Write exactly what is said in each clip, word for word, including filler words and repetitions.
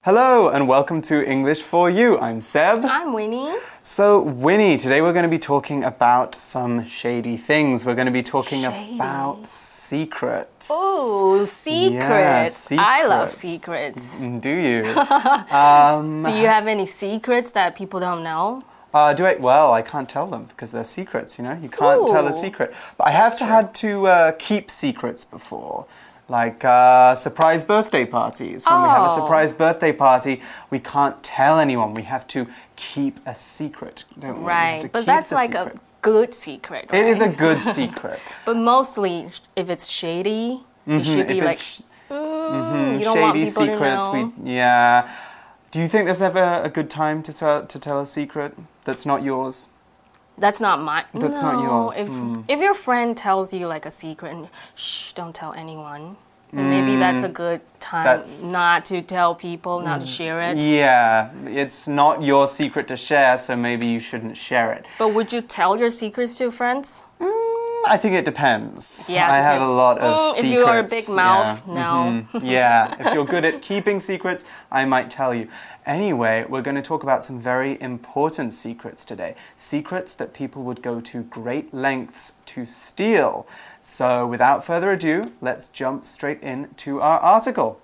Hello and welcome to English for You. I'm Seb. I'm Winnie. So, Winnie, today we're going to be talking about some shady things. We're going to be talking Shady. about secrets. Oh, secrets. Yeah, secrets. I love secrets. Do you? um, Do you have any secrets that people don't know? uh, do I? Well, I can't tell them because they're secrets, you know? You can't Ooh, tell a secret. But I have to had to uh, keep secrets before. Like uh, surprise birthday parties. When oh. we have a surprise birthday party, we can't tell anyone. We have to keep a secret, don't we? Right, but that's like secret. a good secret, right? It is a good secret. But mostly, if it's shady, mm-hmm. it should be if like, it's, mm, mm-hmm, you don't shady want people secrets, to know. We, yeah. Do you think there's ever a good time to tell, to tell a secret that's not yours? That's not my. That's no, not yours. If Mm. if your friend tells you like a secret and shh, don't tell anyone, then maybe that's a good time That's- not to tell people, not to share it. Yeah, it's not your secret to share, so maybe you shouldn't share it. But would you tell your secrets to friends? I think it depends. Yeah, it I have a depends. lot of Mm, secrets. if you are a big mouth, yeah. no. Mhm. Yeah, if you're good at keeping secrets, I might tell you. Anyway, we're going to talk about some very important secrets today. Secrets that people would go to great lengths to steal. So, without further ado, let's jump straight into our article.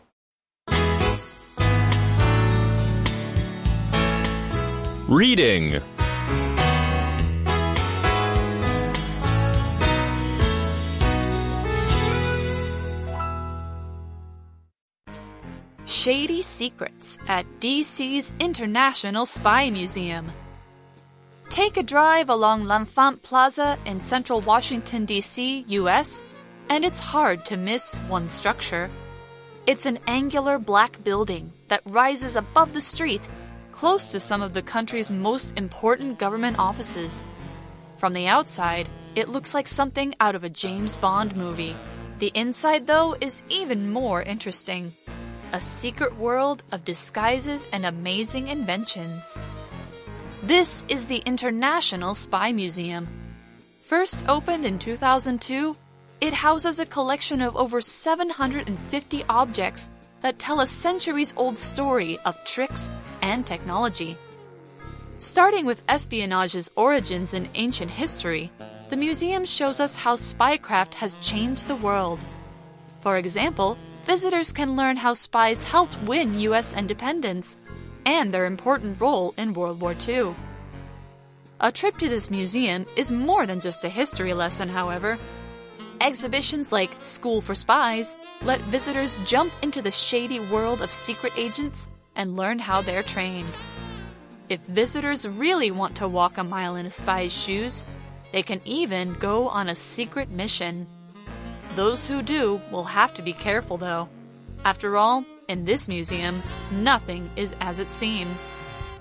Reading. Shady Secrets at D C's International Spy Museum. Take a drive along L'Enfant Plaza in central Washington, D C, U S, and it's hard to miss one structure. It's an angular black building that rises above the street, close to some of the country's most important government offices. From the outside, it looks like something out of a James Bond movie. The inside, though, is even more interesting. A secret world of disguises and amazing inventions. This is the International Spy Museum. First opened in two thousand two, it houses a collection of over seven hundred fifty objects that tell a centuries-old story of tricks and technology. Starting with espionage's origins in ancient history, the museum shows us how spycraft has changed the world. For example, visitors can learn how spies helped win U S independence and their important role in World War Two. A trip to this museum is more than just a history lesson, however. Exhibitions like School for Spies let visitors jump into the shady world of secret agents and learn how they're trained. If visitors really want to walk a mile in a spy's shoes, they can even go on a secret mission. Those who do will have to be careful, though. After all, in this museum, nothing is as it seems.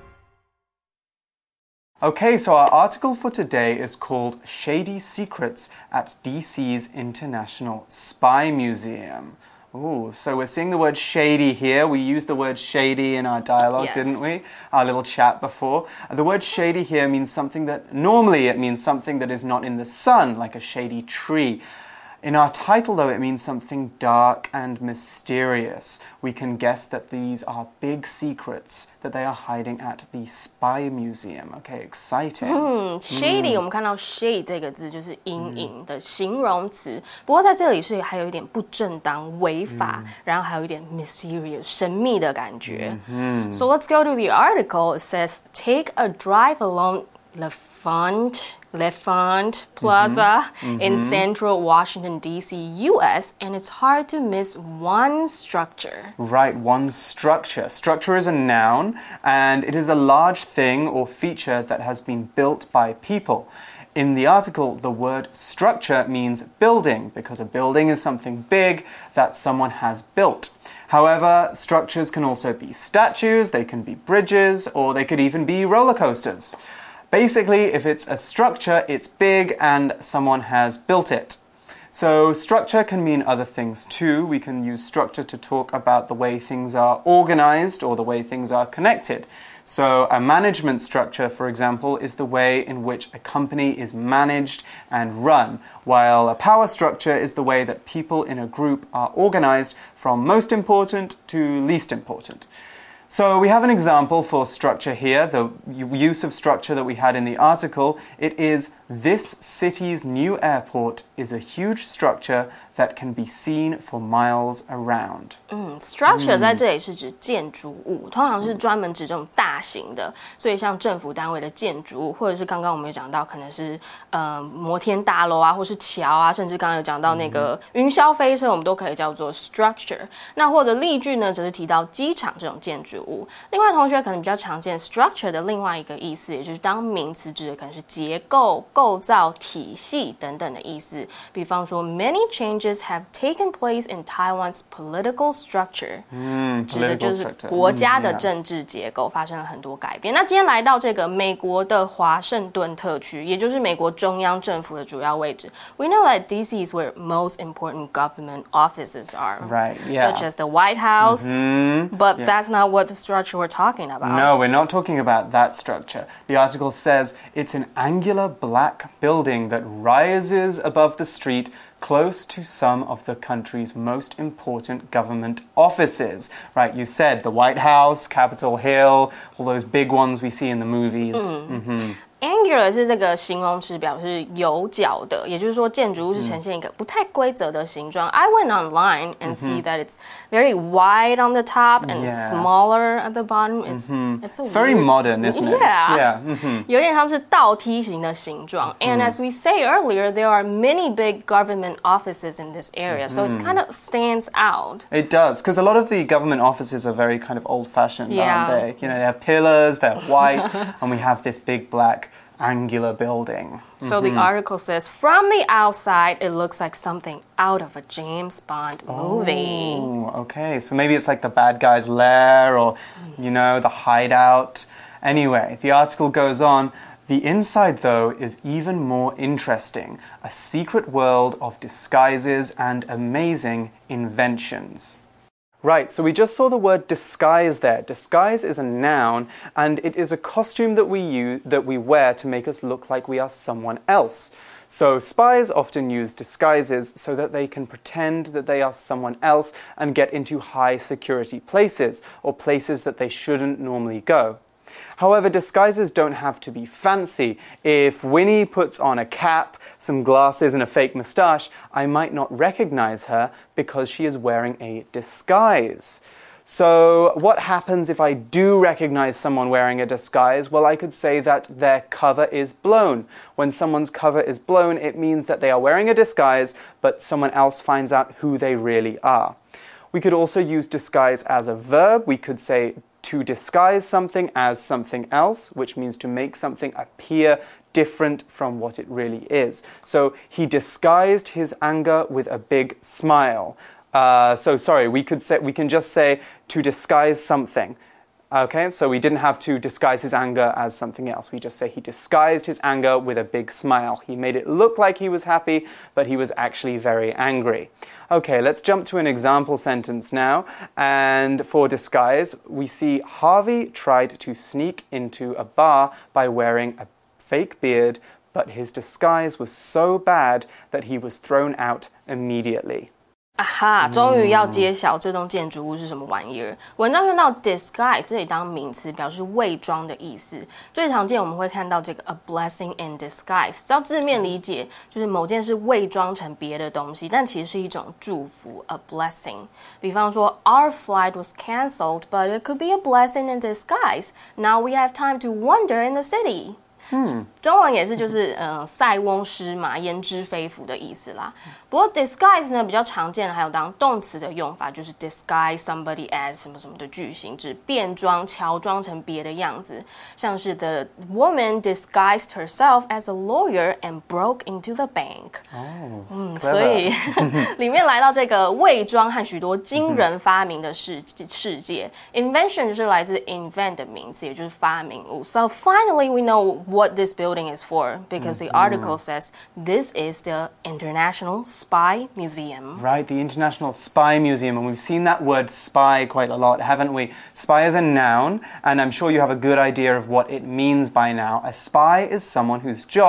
Okay, so our article for today is called Shady Secrets at D C's International Spy Museum. Ooh, so we're seeing the word shady here. We used the word shady in our dialogue, Yes. didn't we? Our little chat before. The word shady here means something that, normally it means something that is not in the sun, like a shady tree. In our title, though, it means something dark and mysterious. We can guess that these are big secrets that they are hiding at the Spy Museum. Okay, exciting. 嗯 ，shady，、我们看到 shade 这个字就是阴影的形容词，不过在这里是还有一点不正当、违法，然后还有一点 mysterious 神秘的感觉。So let's go to the article. It says, take a drive along L'Enfant L'Enfant Plaza mm-hmm. in central Washington, D C, U S, and it's hard to miss one structure. Right, one structure. Structure is a noun, and it is a large thing or feature that has been built by people. In the article, the word structure means building, because a building is something big that someone has built. However, structures can also be statues, they can be bridges, or they could even be roller coasters. Basically, if it's a structure, it's big and someone has built it. So structure can mean other things too. We can use structure to talk about the way things are organized or the way things are connected. So a management structure, for example, is the way in which a company is managed and run, while a power structure is the way that people in a group are organized from most important to least important. So we have an example for structure here, the use of structure that we had in the article. It is, this city's new airport is a huge structure that can be seen for miles around. 嗯 ，structure 在这里是指建筑物，通常是专门指这种大型的，所以像政府单位的建筑物，或者是刚刚我们有讲到，可能是呃摩天大楼啊，或是桥啊，甚至刚刚有讲到那个云霄飞车，我们都可以叫做 structure。那或者例句呢，则是提到机场这种建筑物。另外，同学可能比较常见 structure 的另外一个意思，也就是当名词指的可能是结构、构造、体系等等的意思。比方说 ，many changes have taken place in Taiwan's political structure， 嗯， 指的就是国家的政治结构发生了很多改变。那今天来到这个美国的华盛顿特区，也就是美国中央政府的主要位置。We know that D C is where most important government offices are, right? Yeah. Such as the White House. Mm-hmm. But yeah. that's not what the structure we're talking about. No, we're not talking about that structure. The article says it's an angular black building that rises above the street close to some of the country's most important government offices. Right, you said the White House, Capitol Hill, all those big ones we see in the movies. Mm. Mm-hmm. Angular 是这个形容词，表示有角的，也就是说建筑物是呈现一个不太规则的形状。I went online and see that it's very wide on the top and Yeah. smaller at the bottom. It's it's, a It's very weird- modern, isn't it? Yeah. Yeah. Mm-hmm. 有点像是倒梯形的形状。And as we say earlier, there are many big government offices in this area, so it's kind of stands out. It does, because a lot of the government offices are very kind of old-fashioned, Yeah. aren't they? You know, they have pillars, they're white, and we have this big black angular building. So the article says, from the outside, it looks like something out of a James Bond movie. Oh, okay. So maybe it's like the bad guy's lair or, you know, the hideout. Anyway, the article goes on. The inside, though, is even more interesting. A secret world of disguises and amazing inventions. Right, so we just saw the word disguise there. Disguise is a noun, and it is a costume that we use, that we wear to make us look like we are someone else. So spies often use disguises so that they can pretend that they are someone else and get into high security places, or places that they shouldn't normally go. However, disguises don't have to be fancy. If Winnie puts on a cap, some glasses, and a fake moustache, I might not recognize her because she is wearing a disguise. So, what happens if I do recognize someone wearing a disguise? Well, I could say that their cover is blown. When someone's cover is blown, it means that they are wearing a disguise, but someone else finds out who they really are. We could also use disguise as a verb. We could say to disguise something as something else, which means to make something appear different from what it really is. So he disguised his anger with a big smile. Uh, so sorry, we could say we can just say to disguise something. Okay, so we didn't have to disguise his anger as something else. We just say he disguised his anger with a big smile. He made it look like he was happy, but he was actually very angry. Okay, let's jump to an example sentence now. And for disguise, we see Harvey tried to sneak into a bar by wearing a fake beard, but his disguise was so bad that he was thrown out immediately. 啊哈，终于要揭晓这栋建筑物是什么玩意儿。文章用到 disguise 这里当名词，表示伪装的意思。最常见我们会看到这个 a blessing in disguise， 照字面理解就是某件事伪装成别的东西，但其实是一种祝福 a blessing。比方说 Our flight was cancelled, but it could be a blessing in disguise. Now we have time to wander in the city. 嗯，中文也是就是呃塞翁失马焉知非福的意思啦。不过 disguise 呢比较常见的还有当动词的用法，就是 disguise somebody as 什么什么的句型，指变装、乔装成别的样子。像是 the woman disguised herself as a lawyer and broke into the bank。 哦， 嗯，所以里面来到这个伪装和许多惊人发明的世世界。Invention 就是来自 invent 的名词，也就是发明物。So finally we know what this building is for, because the article says this is the International Spy Museum. Right, the International Spy Museum, and we've seen that word spy quite a lot, haven't we? Spy is a noun, and I'm sure you have a good idea of what it means by now. A spy is someone whose job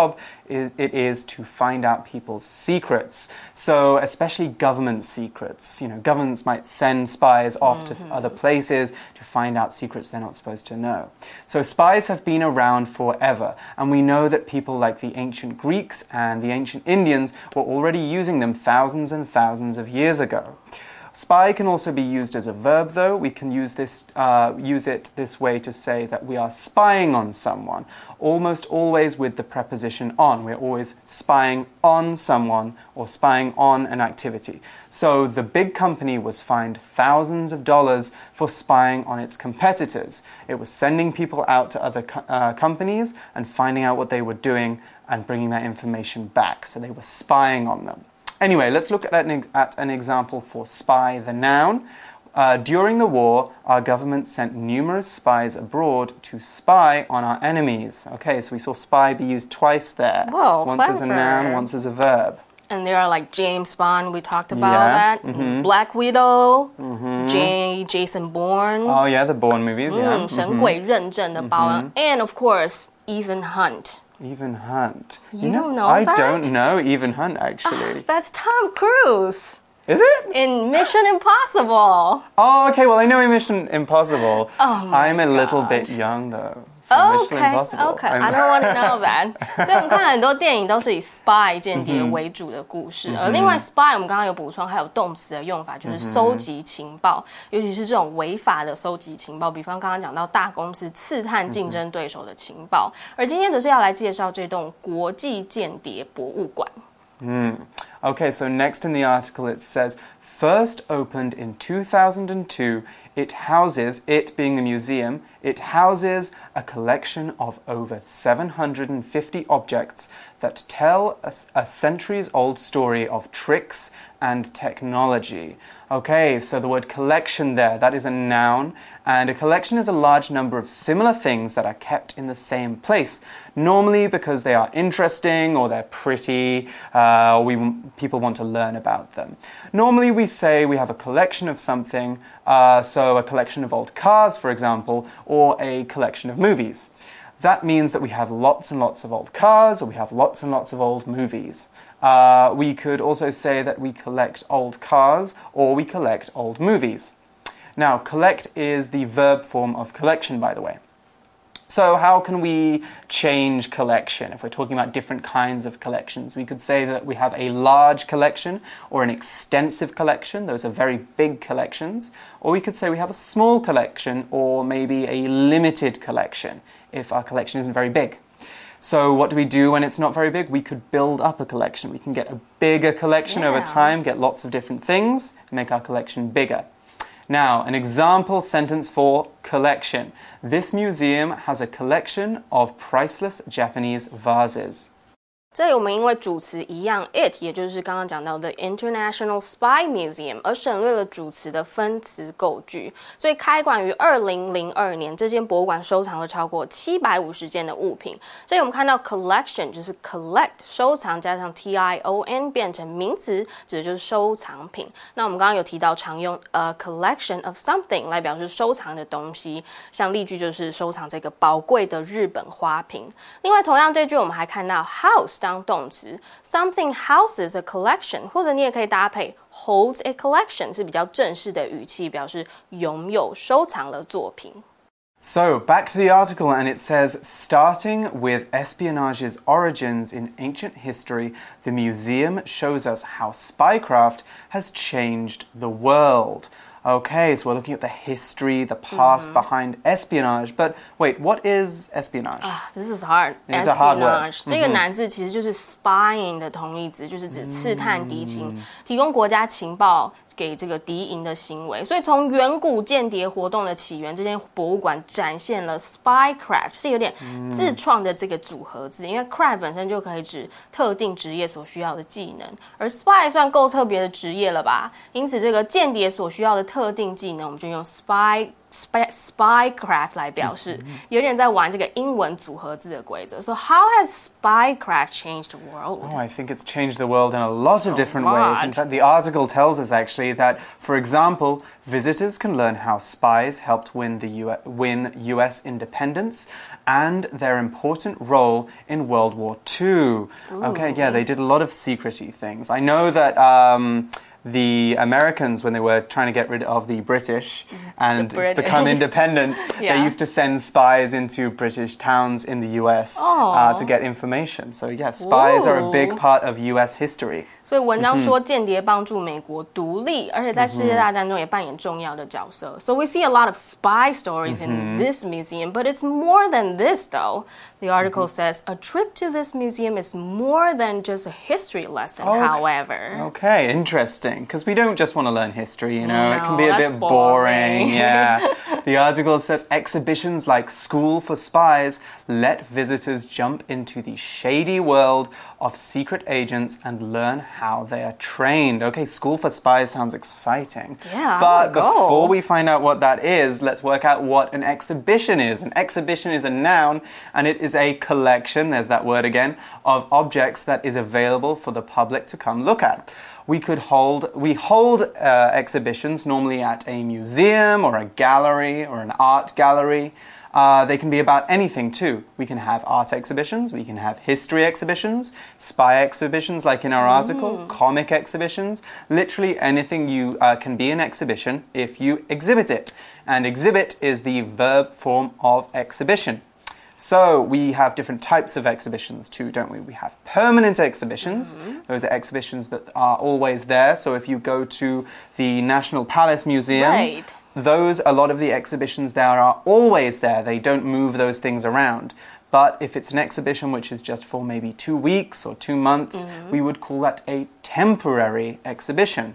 it, it is to find out people's secrets. So, especially government secrets. You know, governments might send spies off mm-hmm. to other places to find out secrets they're not supposed to know. So, spies have been around forever, and we know that people like the ancient Greeks and the ancient Indians were already using them thousands and thousands of years ago. Spy can also be used as a verb, though. We can use this, uh, use it this way to say that we are spying on someone, almost always with the preposition on. We're always spying on someone or spying on an activity. So the big company was fined thousands of dollars for spying on its competitors. It was sending people out to other co uh, companies and finding out what they were doing and bringing that information back. So they were spying on them. Anyway, let's look at an, at an example for spy, the noun. Uh, during the war, our government sent numerous spies abroad to spy on our enemies. Okay, so we saw spy be used twice there. Whoa, once clever. as a noun, once as a verb. And there are like James Bond, we talked about yeah. that. Mm-hmm. Black Widow, mm-hmm. J Jason Bourne. Oh yeah, the Bourne movies, yeah. 嗯，神鬼认证的包啊 And of course, Ethan Hunt. Ethan Hunt. You, you know, don't know I that? don't know Ethan Hunt, actually. That's Tom Cruise. Is it? In Mission Impossible. Oh, okay, well, I know in Mission Impossible. Oh my I'm a God. little bit young, though. Mission Okay, Impossible. okay, I'm I don't want to know that. 所以我们看很多电影都是以 spy 间谍为主的故事，而另外 spy 我们刚刚有补充，还有动词的用法，就是搜集情报，尤其是这种违法的搜集情报，比方刚刚讲到大公司刺探竞争对手的情报，而今天则是要来介绍这栋国际间谍博物馆。 Mm. Okay, so next in the article it says, first opened in two thousand two, it houses, it being a museum, it houses a collection of over seven hundred fifty objects that tell a, a centuries-old story of tricks and technology. Okay, so the word collection there, that is a noun, and a collection is a large number of similar things that are kept in the same place, normally because they are interesting or they're pretty, uh, or we, people want to learn about them. Normally we say we have a collection of something, uh, so a collection of old cars, for example, or a collection of movies. That means that we have lots and lots of old cars, or we have lots and lots of old movies. Uh, we could also say that we collect old cars, or we collect old movies. Now, collect is the verb form of collection, by the way. So how can we change collection? If we're talking about different kinds of collections, we could say that we have a large collection or an extensive collection. Those are very big collections. Or we could say we have a small collection or maybe a limited collection if our collection isn't very big. So what do we do when it's not very big? We could build up a collection. We can get a bigger collection yeah. over time, get lots of different things, and make our collection bigger. Now, an example sentence for collection. This museum has a collection of priceless Japanese vases. 这里我们因为主词一样 it 也就是刚刚讲到的 International Spy Museum 而省略了主词的分词构句，所以开馆于二零零二年，这间博物馆收藏了超过七百五十件的物品。所以我们看到 collection 就是 collect 收藏加上 T I O N 变成名词，指的就是收藏品。那我们刚刚有提到常用 a collection of something 来表示收藏的东西，像例句就是收藏这个宝贵的日本花瓶。另外同样这句我们还看到 house当动词 something houses a collection 或者你也可以搭配 holds a collection 是比较正式的语气，表示拥有收藏了作品。 So, back to the article, and it says, starting with espionage's origins in ancient history, the museum shows us how spycraft has changed the world. Okay, so we're looking at the history, the past mm-hmm. behind espionage. But wait, what is espionage? Ah, this is hard. It's a hard word. Espionage 这个难字其实就是 spying 的同义词，就是指刺探敌情，提供国家情报给这个敌营的行为。所以从远古间谍活动的起源，这间博物馆展现了 spycraft 是有点自创的这个组合字，因为 craft 本身就可以指特定职业所需要的技能，而 spy 算够特别的职业了吧？因此这个间谍所需要的特定技能，我们就用 spycraft spy spycraft 来表示，有点在玩这个英文组合字的规则。So how has spycraft changed the world? Oh, I think it's changed the world in a lot of different lot. ways. In fact, the article tells us actually that, for example, visitors can learn how spies helped win the U S, win U S independence and their important role in World War Two. Ooh. Okay, yeah, they did a lot of secrecy things. I know that um, the Americans, when they were trying to get rid of the British and the British. become independent, yeah. they used to send spies into British towns in the U S uh, to get information. So, yeah, spies Ooh. are a big part of U S history. 所以文章说间谍帮助美国独立，而且在世界大战中也扮演重要的角色。So we see a lot of spy stories in this museum, but it's more than this though. The article says a trip to this museum is more than just a history lesson, okay. however. Okay, interesting. Because we don't just want to learn history, you know, no, it can be a bit boring. boring. Yeah. The article says exhibitions like School for Spies let visitors jump into the shady world of secret agents and learn how they are trained. Okay, School for Spies sounds exciting. Yeah, but go. before we find out what that is, let's work out what an exhibition is. An exhibition is a noun, and it is a collection, there's that word again, of objects that is available for the public to come look at. We could hold, we hold uh, exhibitions normally at a museum or a gallery or an art gallery. Uh, they can be about anything too. We can have art exhibitions, we can have history exhibitions, spy exhibitions like in our article, mm. comic exhibitions. Literally anything you uh, can be an exhibition if you exhibit it. And exhibit is the verb form of exhibition. So we have different types of exhibitions too, don't we? We have permanent exhibitions. Mm-hmm. Those are exhibitions that are always there. So if you go to the National Palace Museum, right. those, a lot of the exhibitions there are always there. They don't move those things around. But if it's an exhibition which is just for maybe two weeks or two months, mm-hmm. we would call that a temporary exhibition.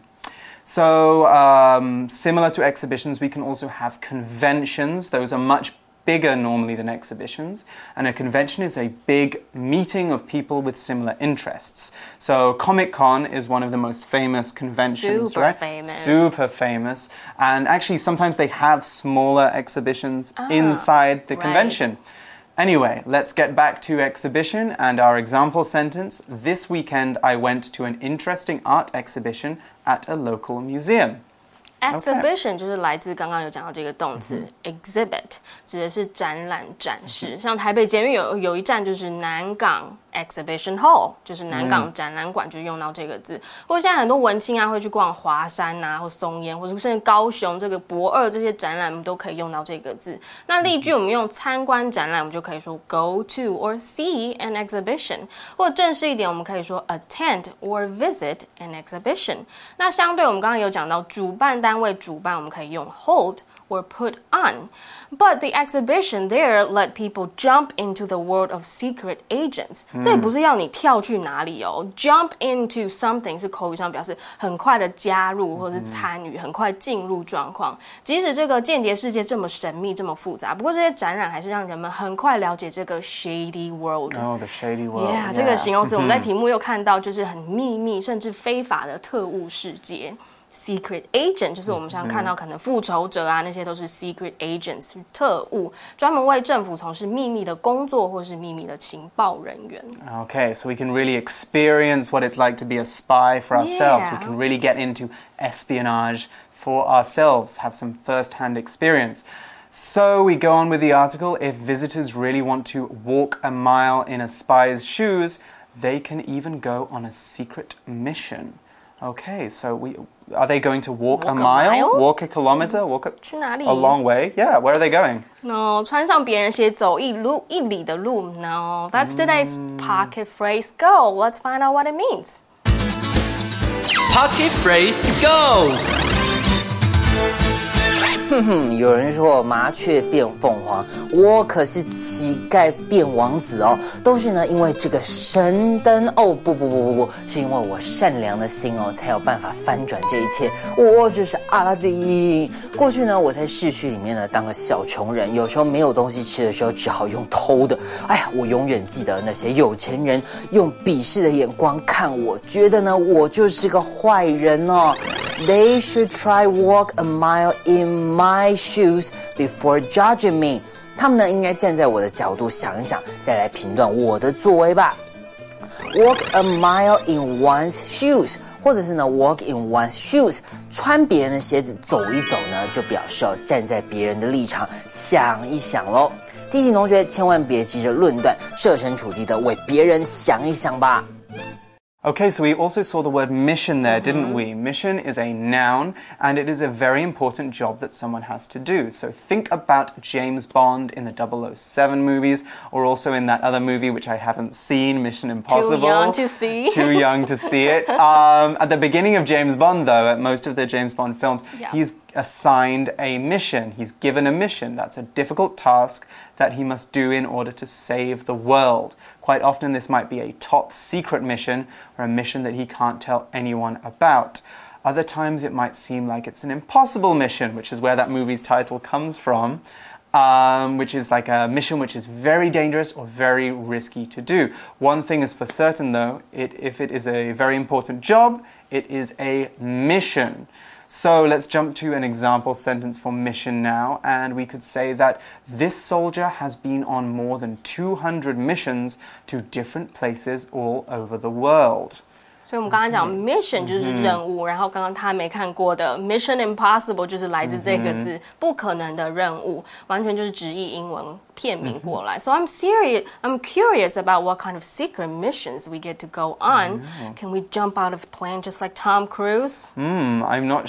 So um, similar to exhibitions, we can also have conventions. Those are much bigger normally than exhibitions, and a convention is a big meeting of people with similar interests. So Comic-Con is one of the most famous conventions, Super right? famous. Super famous. And actually sometimes they have smaller exhibitions ah, inside the right. convention. Anyway, let's get back to exhibition and our example sentence. This weekend I went to an interesting art exhibition at a local museum. Exhibition 就是来自刚刚有讲到这个动词、mm-hmm. exhibit， 指的是展览展示。像台北捷运有有一站就是南港 Exhibition Hall， 就是南港展览馆，就是用到这个字。或者现在很多文青啊会去逛华山啊，或松烟，或者甚至高雄这个博二这些展览，我们都可以用到这个字。那例句我们用参观展览，我们就可以说 go to or see an exhibition， 或者正式一点，我们可以说 attend or visit an exhibition。那相对我们刚刚有讲到主办单位主办，我们可以用 hold or put on. But the exhibition there let people jump into the world of secret agents. 这也不是要你跳去哪里哦。Jump into something 是口语上表示很快的加入或是参与，很快进入状况。即使这个间谍世界这么神秘、这么复杂，不过这些展览还是让人们很快了解这个 shady world. Oh, the shady world. Yeah, 这个形容词我们在题目又看到，就是很秘密甚至非法的特务世界。Secret agent 就是我们常看到可能复仇者啊，那些都是 secret agents 特务，专门为政府从事秘密的工作或是秘密的情报人员。 Okay, so we can really experience what it's like to be a spy for ourselves. Yeah. We can really get into espionage for ourselves, have some first-hand experience. So we go on with the article. If visitors really want to walk a mile in a spy's shoes, they can even go on a secret mission. Okay, so we are they going to walk, walk a, mile, a mile? walk a kilometer, walk a, 去哪里 a long way? Yeah, where are they going? No, 穿上别人鞋走一路一里的路 No, that's today's pocket phrase go. Let's find out what it means. Pocket phrase go. 哼哼，有人说麻雀变凤凰，我可是乞丐变王子哦，都是呢因为这个神灯哦，不不不不不，是因为我善良的心哦，才有办法翻转这一切。我就是阿拉丁。过去呢，我在市区里面呢当个小穷人，有时候没有东西吃的时候，只好用偷的。哎呀，我永远记得那些有钱人用鄙视的眼光看我，觉得呢我就是个坏人哦。They should try walk a mile in my my shoes before judging me. 他们呢应该站在我的角度想一想，再来评断我的作为吧。Walk a mile in one's shoes， 或者是呢 walk in one's shoes， 穿别人的鞋子走一走呢，就表示哦站在别人的立场想一想咯。提醒同学千万别急着论断，设身处地的为别人想一想吧。 Okay, so we also saw the word mission there, didn't we? Mission is a noun, and it is a very important job that someone has to do. So think about James Bond in the double oh seven movies, or also in that other movie which I haven't seen, Mission Impossible. Too young to see. Too young to see it. Um, at the beginning of James Bond, though, at most of the James Bond films, yeah. he's assigned a mission. He's given a mission. That's a difficult task that he must do in order to save the world. Quite often this might be a top secret mission or a mission that he can't tell anyone about. Other times it might seem like it's an impossible mission, which is where that movie's title comes from, um, which is like a mission which is very dangerous or very risky to do. One thing is for certain though, it, if it is a very important job, it is a mission. So let's jump to an example sentence for mission now, and we could say that this soldier has been on more than two hundred missions to different places all over the world. 所以我们刚刚讲 mission 就是任务，然后刚刚他没看过的 Mission Impossible 就是来自这个字，不可能的任务，完全就是直译英文片名过来。So I'm serious, I'm curious about what kind of secret missions we get to go on. Can we jump out of a plane just like Tom Cruise? Hmm, I'm not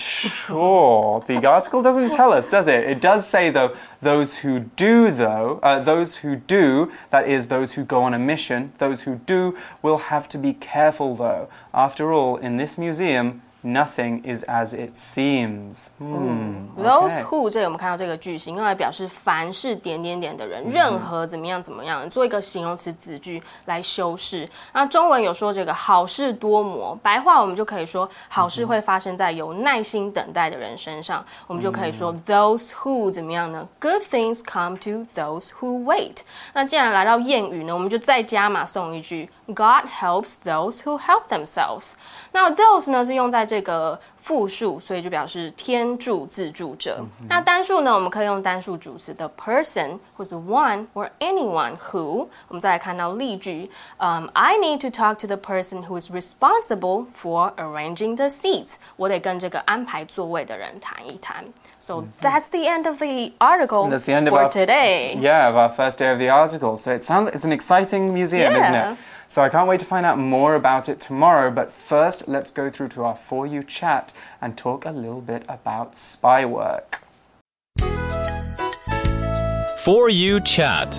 sure. The article doesn't tell us, does it? It does say, though, those who do, though, uh, those who do, that is, those who go on a mission, those who do will have to be careful, though. After all, in this museum, nothing is as it seems. Hmm, Those okay. who 这里我们看到这个句型用来表示凡是点点点的人，任何怎么样怎么样，做一个形容词子句来修饰。那中文有说这个好事多磨，白话我们就可以说好事会发生在有耐心等待的人身上，我们就可以说 those who 怎么样呢 ？Good things come to those who wait。那既然来到谚语呢，我们就再加码送一句 God helps those who help themselves。那 those 呢是用在这个复数，所以就表示天助自助者。嗯、那单数呢，我们可以用单数主词 the person 或是 one or anyone who。我们再来看到例句，嗯、um, I need to talk to the person who is responsible for arranging the seats。我得跟这个安排座位的人谈一谈。So that's the end of the article that's the end for of our, today. Yeah, of our first day of the article. So it sounds it's an exciting museum, yeah. isn't it? So I can't wait to find out more about it tomorrow, but first let's go through to our For You chat and talk a little bit about spy work. For You chat.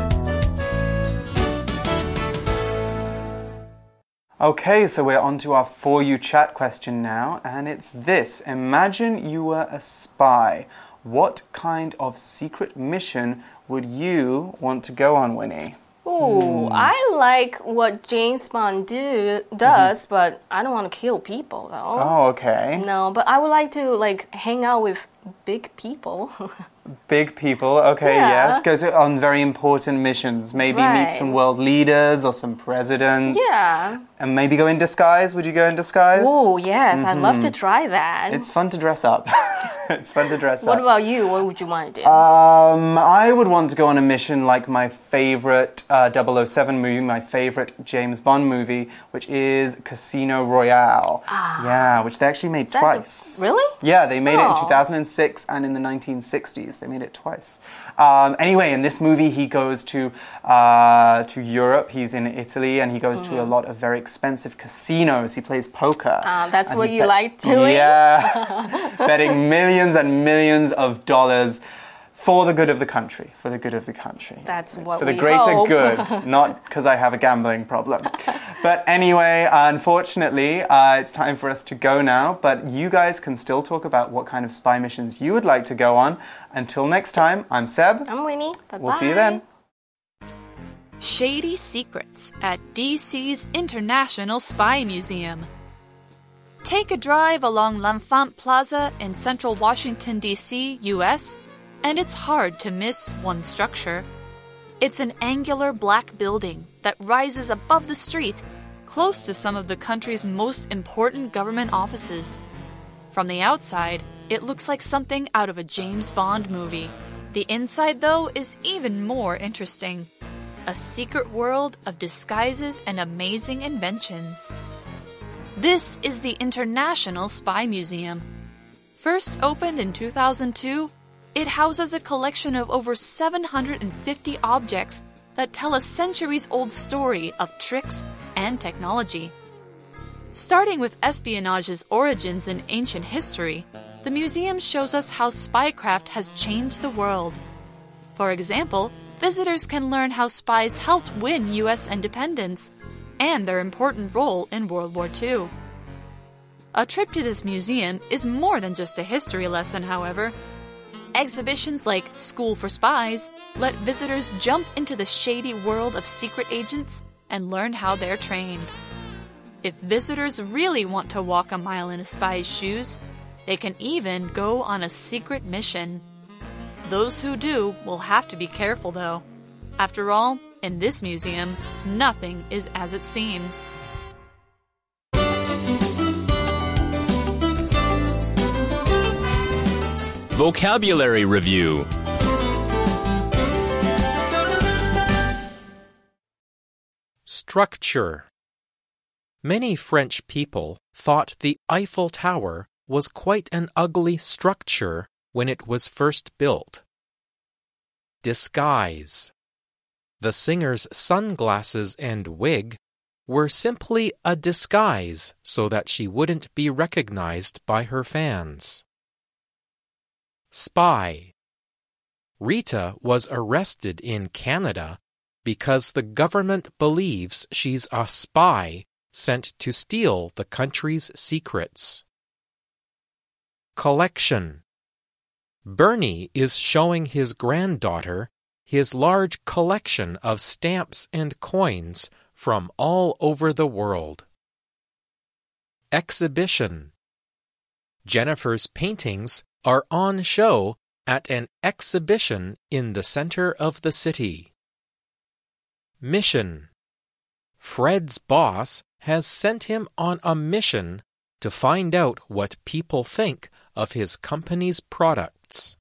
Okay, so we're on to our For You chat question now, and it's this. Imagine you were a spy. What kind of secret mission would you want to go on, Winnie? Ooh, mm. I like what James Bond do, does, mm-hmm. but I don't want to kill people, though. Oh, okay. No, but I would like to, like, hang out with big people. Big people, okay, yeah. yes. Go to, on very important missions. Maybe right. meet some world leaders or some presidents. Yeah. And maybe go in disguise. Would you go in disguise? Oh, yes. Mm-hmm. I'd love to try that. It's fun to dress up. It's fun to dress what up. What about you? What would you want to do? Um, I would want to go on a mission like my favorite uh, double oh seven movie, my favorite James Bond movie, which is Casino Royale. Ah. Yeah, which they actually made That's twice. A, really? Yeah, they made oh. it in two thousand six and in the nineteen sixties. They made it twice. Um, anyway, in this movie, he goes to uh, to Europe. He's in Italy, and he goes mm. to a lot of very expensive casinos. He plays poker. Uh, that's what you bets, like doing? Yeah, betting millions and millions of dollars for the good of the country. For the good of the country. That's it's what for the we greater hope. good, not because I have a gambling problem. But anyway, unfortunately, uh, it's time for us to go now. But you guys can still talk about what kind of spy missions you would like to go on. Until next time, I'm Seb. I'm Winnie. Bye-bye. We'll see you then. Shady Secrets at D C's International Spy Museum. Take a drive along L'Enfant Plaza in central Washington, D C, U S, and it's hard to miss one structure. It's an angular black building that rises above the street, close to some of the country's most important government offices. From the outside, It looks like something out of a James Bond movie. The inside, though, is even more interesting. A secret world of disguises and amazing inventions. This is the International Spy Museum. First opened in two thousand two, it houses a collection of over seven hundred fifty objects that tell a centuries-old story of tricks and technology. Starting with espionage's origins in ancient history, the museum shows us how spycraft has changed the world. For example, visitors can learn how spies helped win U S independence and their important role in World War Two. A trip to this museum is more than just a history lesson, however. Exhibitions like School for Spies let visitors jump into the shady world of secret agents and learn how they're trained. If visitors really want to walk a mile in a spy's shoes, they can even go on a secret mission. Those who do will have to be careful, though. After all, in this museum, nothing is as it seems. Vocabulary Review. Structure. Many French people thought the Eiffel Tower was quite an ugly structure when it was first built. Disguise. The singer's sunglasses and wig were simply a disguise so that she wouldn't be recognized by her fans. Spy. Rita was arrested in Canada because the government believes she's a spy sent to steal the country's secrets. Collection. Bernie is showing his granddaughter his large collection of stamps and coins from all over the world. Exhibition. Jennifer's paintings are on show at an exhibition in the center of the city. Mission. Fred's boss has sent him on a mission to find out what people think of his company's products.